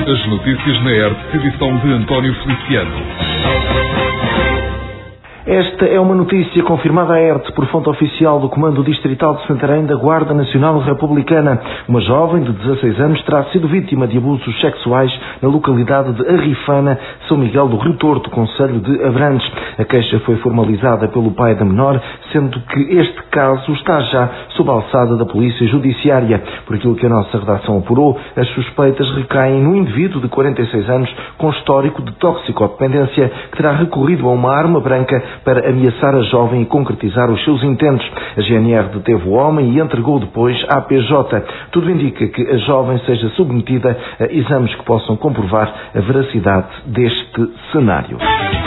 As notícias na ERTE, edição de António Feliciano. Esta é uma notícia confirmada à ERTE por fonte oficial do Comando Distrital de Santarém da Guarda Nacional Republicana. Uma jovem de 16 anos terá sido vítima de abusos sexuais na localidade de Arrifana, São Miguel do Rio Torto, concelho de Abrantes. A queixa foi formalizada pelo pai da menor, sendo que este caso está já sob a alçada da Polícia Judiciária. Por aquilo que a nossa redação apurou, as suspeitas recaem no indivíduo de 46 anos com histórico de toxicodependência que terá recorrido a uma arma branca para ameaçar a jovem e concretizar os seus intentos. A GNR deteve o homem e entregou depois à PJ. Tudo indica que a jovem seja submetida a exames que possam comprovar a veracidade deste cenário.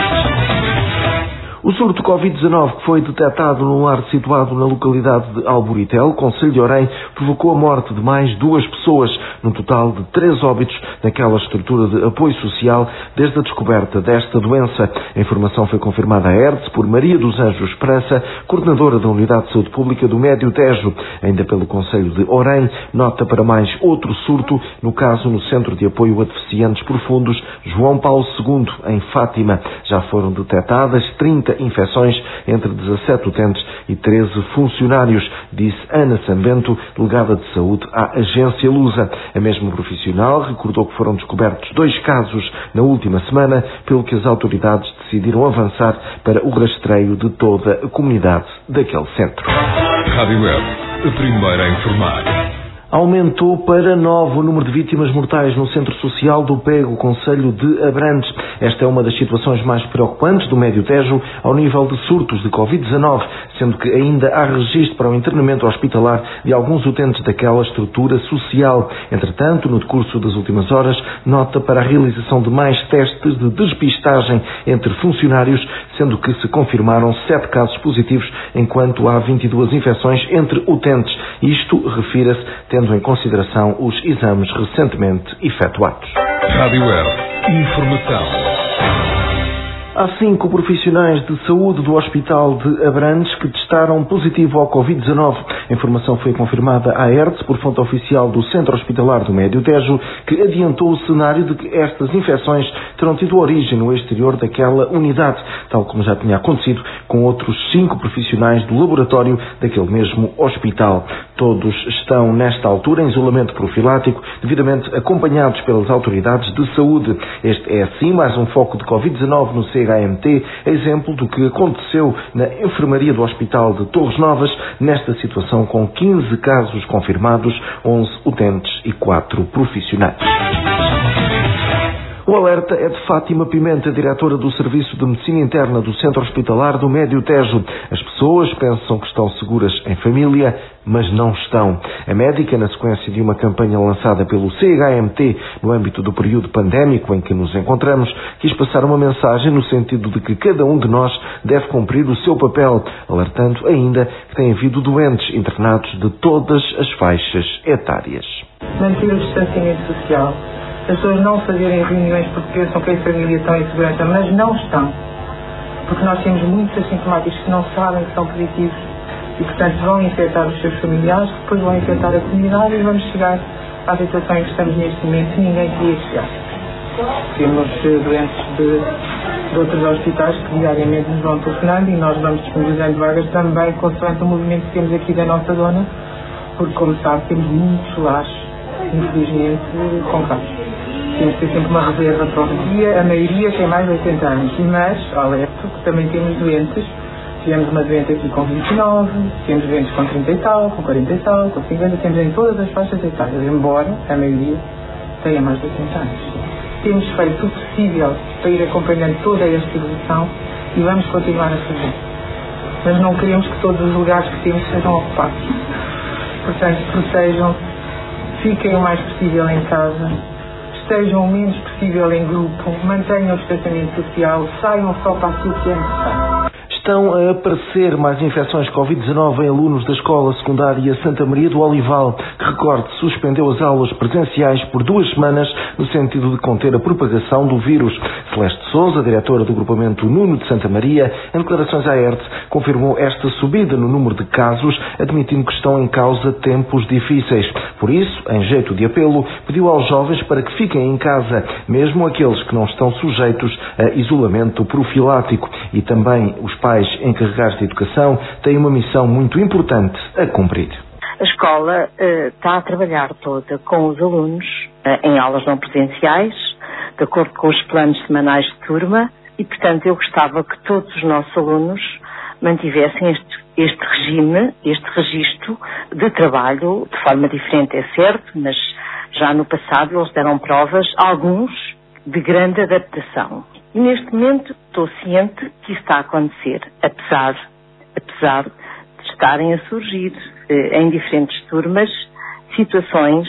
O surto Covid-19 que foi detectado num lar situado na localidade de Alboritel, concelho de Orém, provocou a morte de mais 2 pessoas, num total de 3 óbitos naquela estrutura de apoio social desde a descoberta desta doença. A informação foi confirmada à ERTE por Maria dos Anjos Praça, coordenadora da Unidade de Saúde Pública do Médio Tejo. Ainda pelo concelho de Orém, nota para mais outro surto, no caso no Centro de Apoio a Deficientes Profundos João Paulo II, em Fátima. Já foram detectadas 30 infecções entre 17 utentes e 13 funcionários, disse Ana Sambento, delegada de saúde à agência Lusa. A mesma profissional recordou que foram descobertos 2 casos na última semana, pelo que as autoridades decidiram avançar para o rastreio de toda a comunidade daquele centro. Rádio Web, a primeira a informar. Aumentou para 9 o número de vítimas mortais no Centro Social do Pego, concelho de Abrantes. Esta é uma das situações mais preocupantes do Médio Tejo ao nível de surtos de Covid-19, sendo que ainda há registro para o internamento hospitalar de alguns utentes daquela estrutura social. Entretanto, no decurso das últimas horas, nota para a realização de mais testes de despistagem entre funcionários, sendo que se confirmaram 7 casos positivos, enquanto há 22 infecções entre utentes. Isto refira-se tendo em consideração os exames recentemente efetuados. Rádio Web, informação. Há 5 profissionais de saúde do Hospital de Abrantes que testaram positivo ao Covid-19. A informação foi confirmada à ERTE por fonte oficial do Centro Hospitalar do Médio Tejo, que adiantou o cenário de que estas infecções terão tido origem no exterior daquela unidade, tal como já tinha acontecido com outros 5 profissionais do laboratório daquele mesmo hospital. Todos estão, nesta altura, em isolamento profilático, devidamente acompanhados pelas autoridades de saúde. Este é, assim, mais um foco de Covid-19 no CHMT, exemplo do que aconteceu na enfermaria do Hospital de Torres Novas, nesta situação com 15 casos confirmados, 11 utentes e 4 profissionais. O alerta é de Fátima Pimenta, diretora do Serviço de Medicina Interna do Centro Hospitalar do Médio Tejo. As pessoas pensam que estão seguras em família, mas não estão. A médica, na sequência de uma campanha lançada pelo CHMT no âmbito do período pandémico em que nos encontramos, quis passar uma mensagem no sentido de que cada um de nós deve cumprir o seu papel, alertando ainda que tem havido doentes internados de todas as faixas etárias. Manter o distanciamento social. As pessoas não fazerem reuniões porque pensam que a família está em segurança, mas não estão. Porque nós temos muitos assintomáticos que não sabem que são positivos e, portanto, vão infectar os seus familiares, depois vão infectar a comunidade e vamos chegar à situação em que estamos neste momento que ninguém queria chegar. Temos doentes de outros hospitais que diariamente nos vão telefonando e nós vamos disponibilizando vagas também consoante o movimento que temos aqui da nossa zona, porque, como sabe, temos muitos lares, infelizmente, com casos. Temos que ter sempre uma reserva para o dia. A maioria tem mais de 80 anos, mas, alerta, que também temos doentes. Tivemos uma doente aqui com 29, temos doentes com 30 e tal, com 40 e tal, com 50, temos em todas as faixas etárias, embora a maioria tenha mais de 80 anos. Temos feito o possível para ir acompanhando toda esta evolução e vamos continuar a fazer. Mas não queremos que todos os lugares que temos sejam ocupados. Portanto, protejam-se, fiquem o mais possível em casa, estejam o menos possível em grupo, mantenham o distanciamento social, saiam só para aquilo que é necessário. Estão a aparecer mais infecções Covid-19 em alunos da Escola Secundária Santa Maria do Olival, que, recorde, suspendeu as aulas presenciais por 2 semanas no sentido de conter a propagação do vírus. Celeste Sousa, diretora do agrupamento Nuno de Santa Maria, em declarações à ERTE, confirmou esta subida no número de casos, admitindo que estão em causa tempos difíceis. Por isso, em jeito de apelo, pediu aos jovens para que fiquem em casa, mesmo aqueles que não estão sujeitos a isolamento profilático. E também os pais encarregados de educação têm uma missão muito importante a cumprir. A escola está a trabalhar toda com os alunos em aulas não presenciais, de acordo com os planos semanais de turma, e, portanto, eu gostava que todos os nossos alunos mantivessem este regime, este registro de trabalho, de forma diferente, é certo, mas já no passado eles deram provas, alguns, de grande adaptação. E neste momento estou ciente que isso está a acontecer, apesar de estarem a surgir em diferentes turmas situações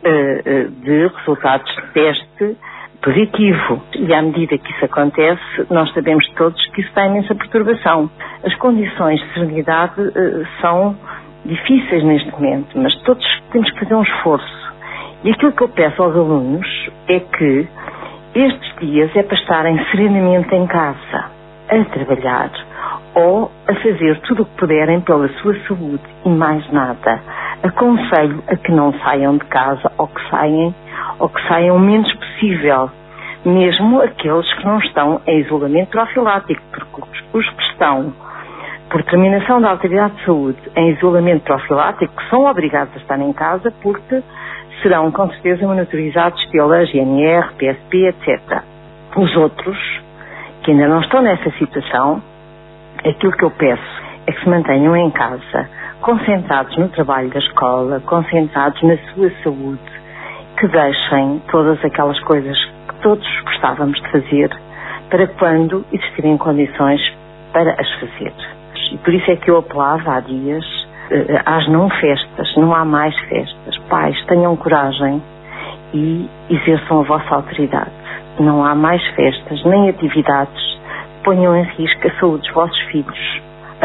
de resultados de teste positivo. E à medida que isso acontece, nós sabemos todos que isso tem imensa perturbação. As condições de serenidade são difíceis neste momento, mas todos temos que fazer um esforço. E aquilo que eu peço aos alunos é que estes dias é para estarem serenamente em casa, a trabalhar ou a fazer tudo o que puderem pela sua saúde e mais nada. Aconselho a que não saiam de casa ou que saiam o menos possível, mesmo aqueles que não estão em isolamento profilático, porque os que estão por determinação da Autoridade de Saúde em isolamento profilático são obrigados a estar em casa porque serão com certeza monitorizados pela GNR, PSP, etc. Os outros, que ainda não estão nessa situação, aquilo que eu peço é que se mantenham em casa, concentrados no trabalho da escola, concentrados na sua saúde, que deixem todas aquelas coisas que todos gostávamos de fazer para quando existirem condições para as fazer. E por isso é que eu apelava há dias às não festas, não há mais festas. Pais, tenham coragem e exerçam a vossa autoridade. Não há mais festas, nem atividades que ponham em risco a saúde dos vossos filhos,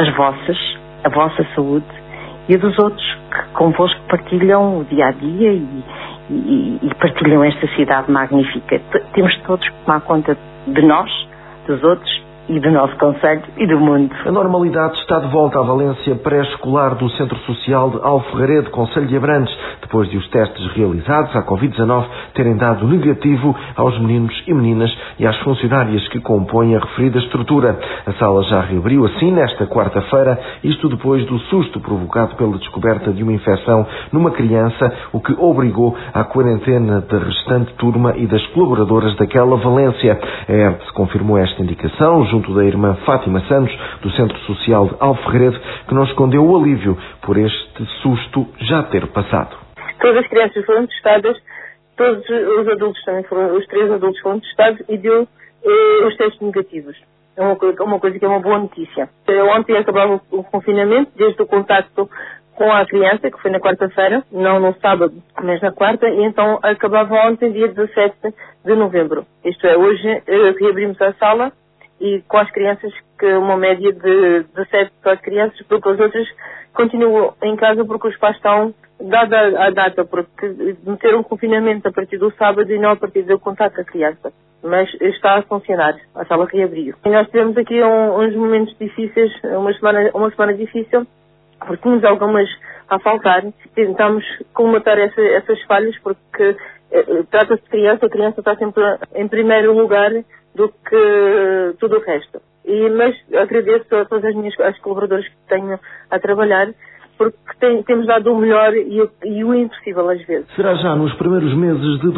a vossa saúde e a dos outros que convosco partilham o dia-a-dia e partilham esta cidade magnífica. Temos todos que tomar conta de nós, dos outros e do nosso concelho e do mundo. A normalidade está de volta à Valência pré-escolar do Centro Social de Alferrede, concelho de Abrantes, depois de os testes realizados à Covid-19 terem dado negativo aos meninos e meninas e às funcionárias que compõem a referida estrutura. A sala já reabriu assim nesta quarta-feira, isto depois do susto provocado pela descoberta de uma infecção numa criança, o que obrigou à quarentena da restante turma e das colaboradoras daquela Valência. A ERTE confirmou esta indicação junto da irmã Fátima Santos, do Centro Social de Alferrede, que não escondeu o alívio por este susto já ter passado. Todas as crianças foram testadas, todos os adultos também foram, os 3 adultos foram testados e deu os testes negativos. É uma coisa que é uma boa notícia. Ontem acabava o confinamento, desde o contacto com a criança, que foi na quarta-feira, não no sábado, mas na quarta, e então acabava ontem, dia 17 de novembro. Isto é, hoje reabrimos a sala e com as crianças, que uma média de 17 para as crianças, porque as outras continuam em casa porque os pais estão, dada a data, porque meteram um confinamento a partir do sábado e não a partir do contato com a criança. Mas está a funcionar, a sala reabriu. E nós tivemos aqui uns momentos difíceis, uma semana difícil, porque tínhamos algumas a faltar. Tentámos comatar essas falhas, porque trata-se de criança, a criança está sempre em primeiro lugar do que tudo o resto. Mas agradeço a todas as colaboradoras que tenho a trabalhar, porque temos dado o melhor e o impossível às vezes. Será já nos primeiros meses de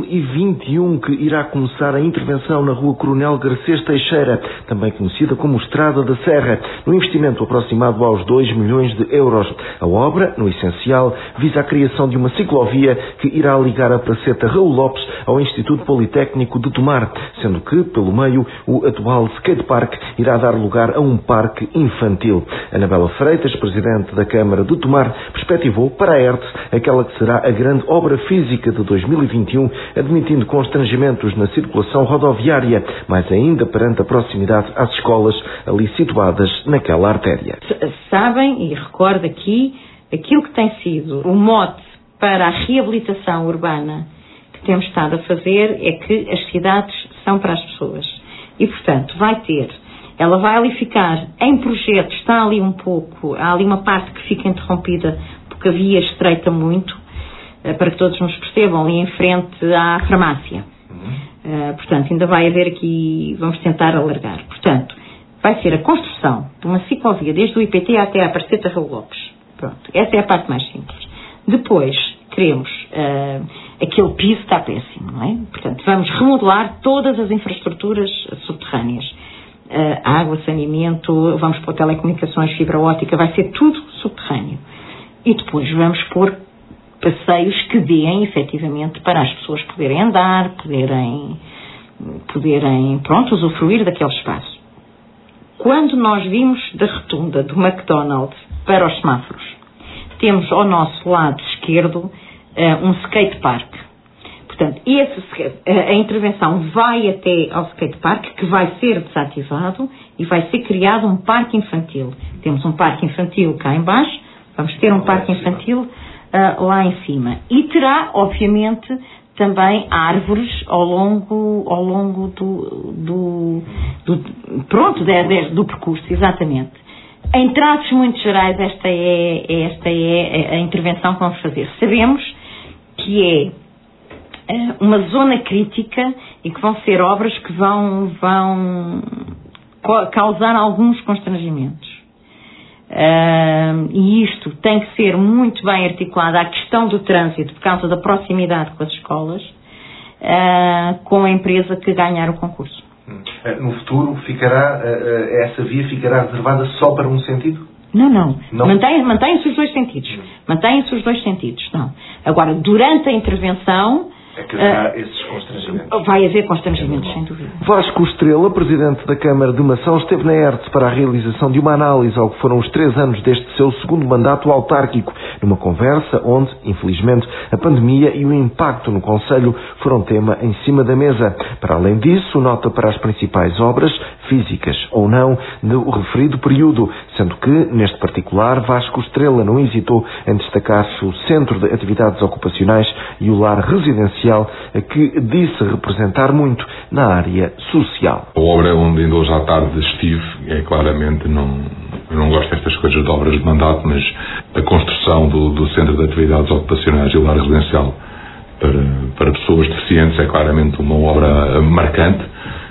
2021 que irá começar a intervenção na Rua Coronel Garcês Teixeira, também conhecida como Estrada da Serra, no investimento aproximado aos 2 milhões de euros. A obra, no essencial, visa a criação de uma ciclovia que irá ligar a Praceta Raul Lopes ao Instituto Politécnico de Tomar, sendo que, pelo meio, o atual skatepark irá dar lugar a um parque infantil. Anabela Freitas, presidente da Câmara de Tomar, perspectivou para a ERTE aquela que será a grande obra física de 2021, admitindo constrangimentos na circulação rodoviária, mas ainda perante a proximidade às escolas ali situadas naquela artéria. Sabem, e recordo aqui, aquilo que tem sido o mote para a reabilitação urbana que temos estado a fazer é que as cidades são para as pessoas. E, portanto, ela vai ali ficar em projeto, há ali uma parte que fica interrompida porque a via estreita muito, para que todos nos percebam, ali em frente à farmácia. Portanto, ainda vai haver aqui, vamos tentar alargar. Portanto, vai ser a construção de uma ciclovia desde o IPT até a Parceta Raul Lopes. Pronto, essa é a parte mais simples. Depois, queremos, aquele piso está péssimo, não é? Portanto, vamos remodelar todas as infraestruturas subterrâneas. Água, saneamento, vamos pôr telecomunicações, fibra óptica, vai ser tudo subterrâneo. E depois vamos pôr passeios que deem, efetivamente, para as pessoas poderem andar, poderem, pronto, usufruir daquele espaço. Quando nós vimos da rotunda do McDonald's para os semáforos, temos ao nosso lado esquerdo um skate park. Portanto, a intervenção vai até ao skate park, que vai ser desativado e vai ser criado um parque infantil. Temos um parque infantil cá em baixo, vamos ter um parque infantil lá em cima. E terá, obviamente, também árvores ao longo do percurso, exatamente. Em traços muito gerais, esta é a intervenção que vamos fazer. Sabemos que é uma zona crítica e que vão ser obras que vão causar alguns constrangimentos. E isto tem que ser muito bem articulado à questão do trânsito, por causa da proximidade com as escolas, com a empresa que ganhar o concurso. No futuro, essa via ficará reservada só para um sentido? Não. Mantém-se os dois sentidos. Não. Agora, durante a intervenção, é que haverá esses constrangimentos. Vai haver constrangimentos, sem dúvida. Vasco Estrela, Presidente da Câmara de Mação, esteve na ERTE para a realização de uma análise ao que foram os 3 anos deste seu segundo mandato autárquico, numa conversa onde, infelizmente, a pandemia e o impacto no Concelho foram tema em cima da mesa. Para além disso, nota para as principais obras, físicas ou não, do referido período, sendo que, neste particular, Vasco Estrela não hesitou em destacar-se o Centro de Atividades Ocupacionais e o Lar Residencial, que disse representar muito na área social. A obra onde ainda hoje à tarde estive, claramente, eu não gosto destas coisas de obras de mandato, mas a construção do Centro de Atividades Ocupacionais e o Lar Residencial para pessoas deficientes é claramente uma obra marcante,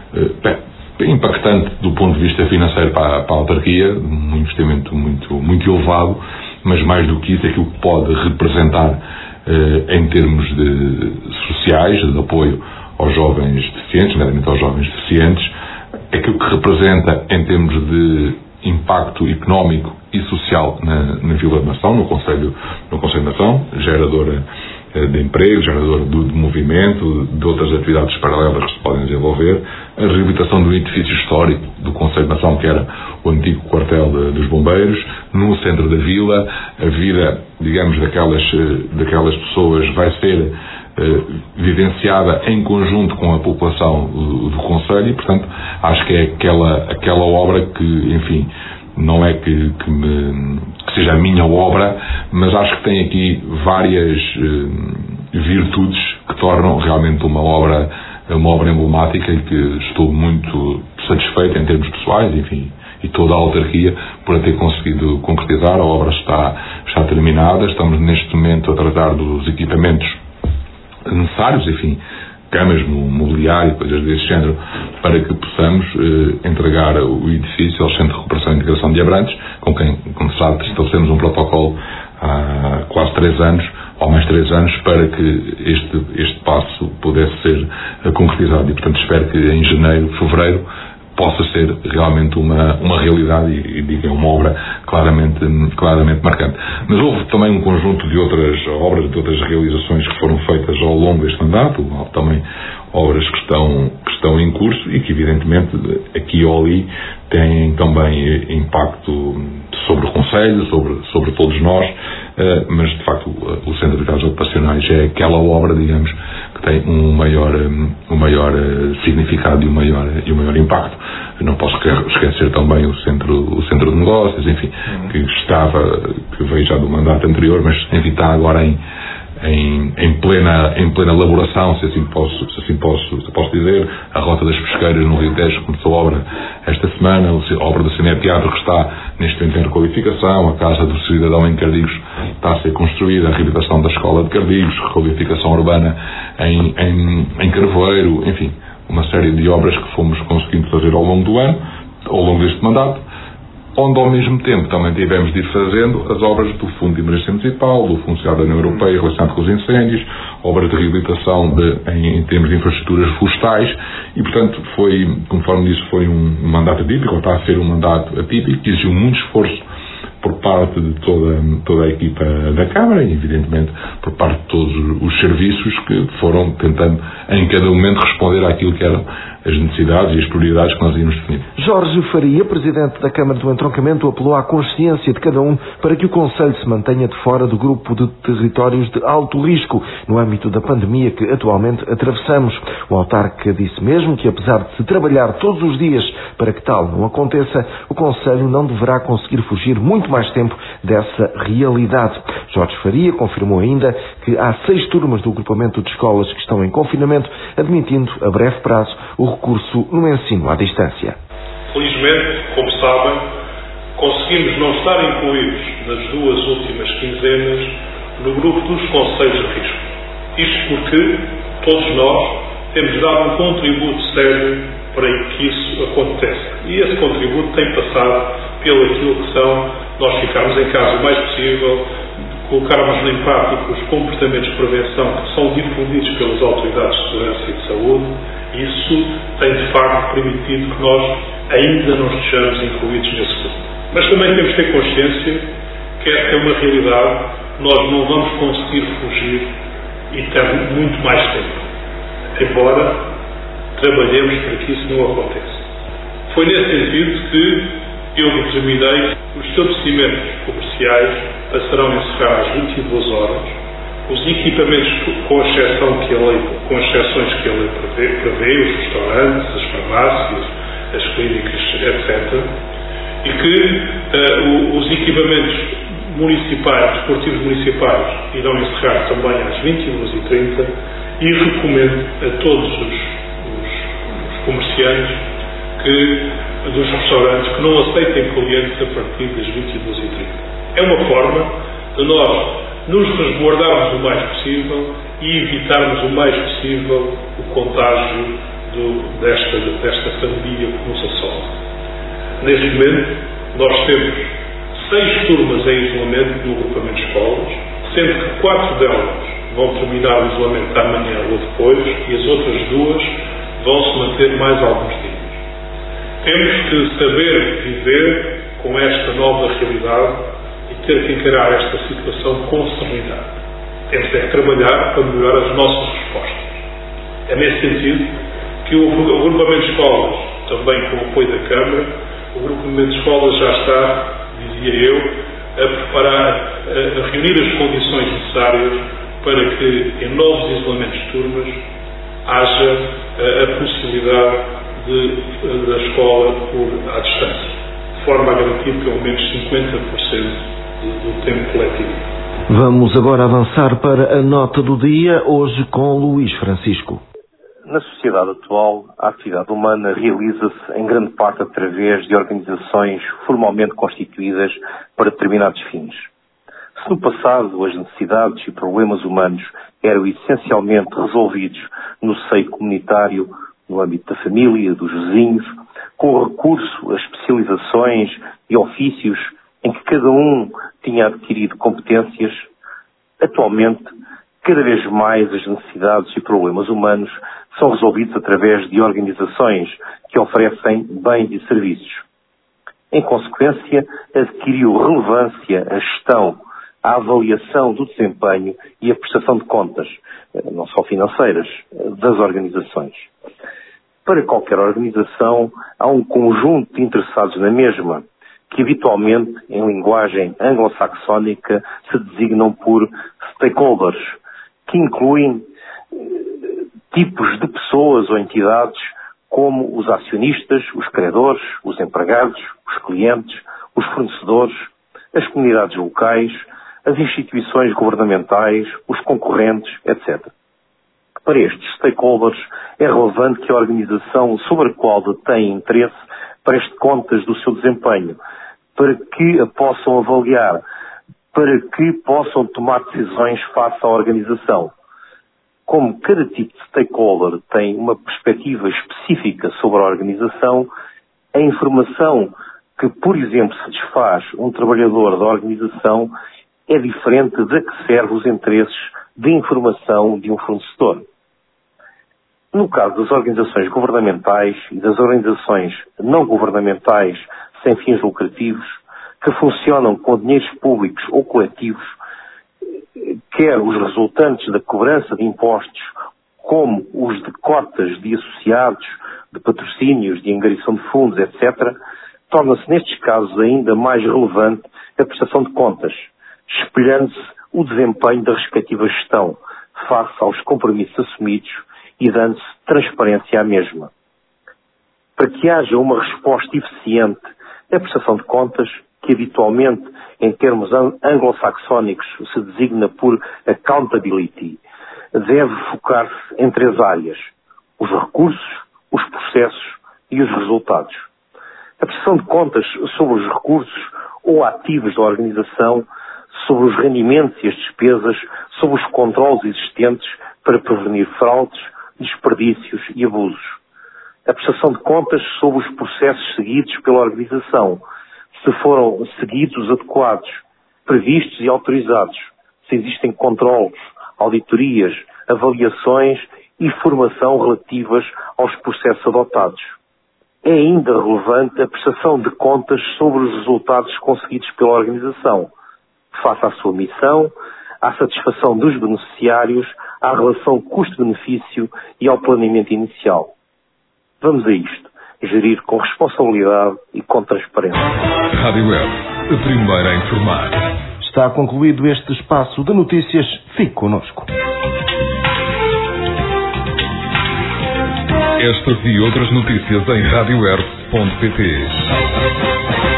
impactante do ponto de vista financeiro para a autarquia, um investimento muito elevado, mas mais do que isso, aquilo que pode representar em termos sociais, de apoio aos jovens deficientes, nomeadamente aos jovens deficientes, aquilo que representa em termos de impacto económico e social na Vila de Mação, no Concelho de Mação, geradora de emprego, gerador de movimento, de outras atividades paralelas que se podem desenvolver, a reabilitação do edifício histórico do Concelho de Mação, que era o antigo quartel dos bombeiros, no centro da vila, a vida, digamos, daquelas pessoas vai ser vivenciada em conjunto com a população do Concelho e, portanto, acho que é aquela obra que, enfim, não é que seja a minha obra, mas acho que tem aqui várias virtudes que tornam realmente uma obra emblemática e que estou muito satisfeito em termos pessoais, enfim, e toda a autarquia por a ter conseguido concretizar. A obra está terminada, estamos neste momento a tratar dos equipamentos necessários, enfim, camas, mobiliário, coisas desse género, para que possamos entregar o edifício ao Centro de Recuperação e Integração de Abrantes, com quem, como sabe, estabelecemos um protocolo há quase 3 anos, ou mais 3 anos, para que este passo pudesse ser concretizado. E, portanto, espero que em janeiro, fevereiro, possa ser realmente uma realidade e digo, é uma obra claramente marcante. Mas houve também um conjunto de outras obras, de outras realizações que foram feitas ao longo deste mandato, houve também obras que estão em curso e que, evidentemente, aqui ou ali têm também impacto sobre o Concelho, sobre todos nós, mas, de facto, o Centro de Atividades Ocupacionais é aquela obra, digamos, que tem um maior significado e um maior impacto. Eu não posso esquecer também o centro de negócios, enfim, que veio já do mandato anterior, mas, enfim, está agora em plena elaboração, se assim posso dizer. A Rota das Pesqueiras no Rio Tejo começou a obra esta semana, a obra do Cineteatro, que está neste momento em requalificação, a Casa do Cidadão em Cardigos está a ser construída, a reabilitação da Escola de Cardigos, requalificação urbana em Carvoeiro, enfim, uma série de obras que fomos conseguindo fazer ao longo do ano, ao longo deste mandato, onde ao mesmo tempo também tivemos de ir fazendo as obras do Fundo de Emergência Municipal, do Fundo Social da União Europeia relacionado com os incêndios, obras de reabilitação em termos de infraestruturas florestais, e portanto conforme disse, foi um mandato atípico, ou está a ser um mandato atípico, que exigiu muito esforço por parte de toda a equipa da Câmara e, evidentemente, por parte de todos os serviços que foram tentando, em cada momento, responder àquilo que eram as necessidades e as prioridades que nós íamos definir. Jorge Faria, Presidente da Câmara do Entroncamento, apelou à consciência de cada um para que o Conselho se mantenha de fora do grupo de territórios de alto risco no âmbito da pandemia que atualmente atravessamos. O autarca disse mesmo que, apesar de se trabalhar todos os dias para que tal não aconteça, o Conselho não deverá conseguir fugir muito mais tempo dessa realidade. Jorge Faria confirmou ainda que há 6 turmas do agrupamento de escolas que estão em confinamento, admitindo a breve prazo o recurso no ensino à distância. Felizmente, como sabem, conseguimos não estar incluídos nas 2 últimas quinzenas no grupo dos conselhos de risco. Isto porque todos nós temos dado um contributo sério para que isso aconteça. E esse contributo tem passado pelo aquilo que são nós ficarmos em casa o mais possível, colocarmos em prática os comportamentos de prevenção que são difundidos pelas autoridades de segurança e de saúde. Isso tem, de facto, permitido que nós ainda não estejamos incluídos nesse grupo. Mas também temos que ter consciência que esta é uma realidade, nós não vamos conseguir fugir e ter muito mais tempo, embora trabalhemos para que isso não aconteça. Foi nesse sentido que eu determinei que os estabelecimentos comerciais passarão a encerrar às 22 horas, os equipamentos com exceções que a lei prevê, os restaurantes, as farmácias, as clínicas, etc. E que os equipamentos municipais, desportivos municipais, irão encerrar também às 22h30, e recomendo a todos os comerciantes dos restaurantes que não aceitem clientes a partir das 22h30. É uma forma de nós nos resguardarmos o mais possível e evitarmos o mais possível o contágio desta pandemia que nos assola. Neste momento, nós temos 6 turmas em isolamento no agrupamento de escolas, sendo que 4 delas vão terminar o isolamento amanhã ou depois, e as outras 2 vão se manter mais alguns dias. Temos que saber viver com esta nova realidade e ter que encarar esta situação com serenidade. Temos que trabalhar para melhorar as nossas respostas. É nesse sentido que o agrupamento de escolas, também com o apoio da Câmara, o agrupamento de escolas já está, dizia eu, a preparar, a reunir as condições necessárias para que em novos isolamentos de turmas haja a possibilidade da escola à distância, de forma a garantir pelo menos 50% do tempo coletivo. Vamos agora avançar para a nota do dia, hoje com Luís Francisco. Na sociedade atual, a atividade humana realiza-se em grande parte através de organizações formalmente constituídas para determinados fins. Se no passado as necessidades e problemas humanos eram essencialmente resolvidos no seio comunitário, no âmbito da família, dos vizinhos, com recurso a especializações e ofícios em que cada um tinha adquirido competências, atualmente, cada vez mais as necessidades e problemas humanos são resolvidos através de organizações que oferecem bens e serviços. Em consequência, adquiriu relevância a gestão, a avaliação do desempenho e a prestação de contas, não só financeiras, das organizações. Para qualquer organização, há um conjunto de interessados na mesma, que habitualmente, em linguagem anglo-saxónica, se designam por stakeholders, que incluem tipos de pessoas ou entidades como os acionistas, os credores, os empregados, os clientes, os fornecedores, as comunidades locais, as instituições governamentais, os concorrentes, etc. Para estes stakeholders é relevante que a organização sobre a qual detém interesse preste contas do seu desempenho, para que a possam avaliar, para que possam tomar decisões face à organização. Como cada tipo de stakeholder tem uma perspectiva específica sobre a organização, a informação que, por exemplo, satisfaz um trabalhador da organização é diferente da que serve os interesses de informação de um fornecedor. No caso das organizações governamentais e das organizações não governamentais sem fins lucrativos, que funcionam com dinheiros públicos ou coletivos, quer os resultantes da cobrança de impostos, como os de cotas de associados, de patrocínios, de angariação de fundos, etc., torna-se nestes casos ainda mais relevante a prestação de contas, espelhando-se o desempenho da respectiva gestão face aos compromissos assumidos e dando-se transparência à mesma. Para que haja uma resposta eficiente à prestação de contas, que habitualmente, em termos anglo-saxónicos, se designa por accountability, deve focar-se em 3 áreas: os recursos, os processos e os resultados. A prestação de contas sobre os recursos ou ativos da organização, sobre os rendimentos e as despesas, sobre os controles existentes para prevenir fraudes, desperdícios e abusos. A prestação de contas sobre os processos seguidos pela organização, se foram seguidos os adequados, previstos e autorizados, se existem controles, auditorias, avaliações e formação relativas aos processos adotados. É ainda relevante a prestação de contas sobre os resultados conseguidos pela organização, face à sua missão, à satisfação dos beneficiários, à relação custo-benefício e ao planeamento inicial. Vamos a isto. Gerir com responsabilidade e com transparência. Rádio Web, a primeira a informar. Está concluído este espaço de notícias. Fique connosco. Estas e outras notícias em radioweb.pt.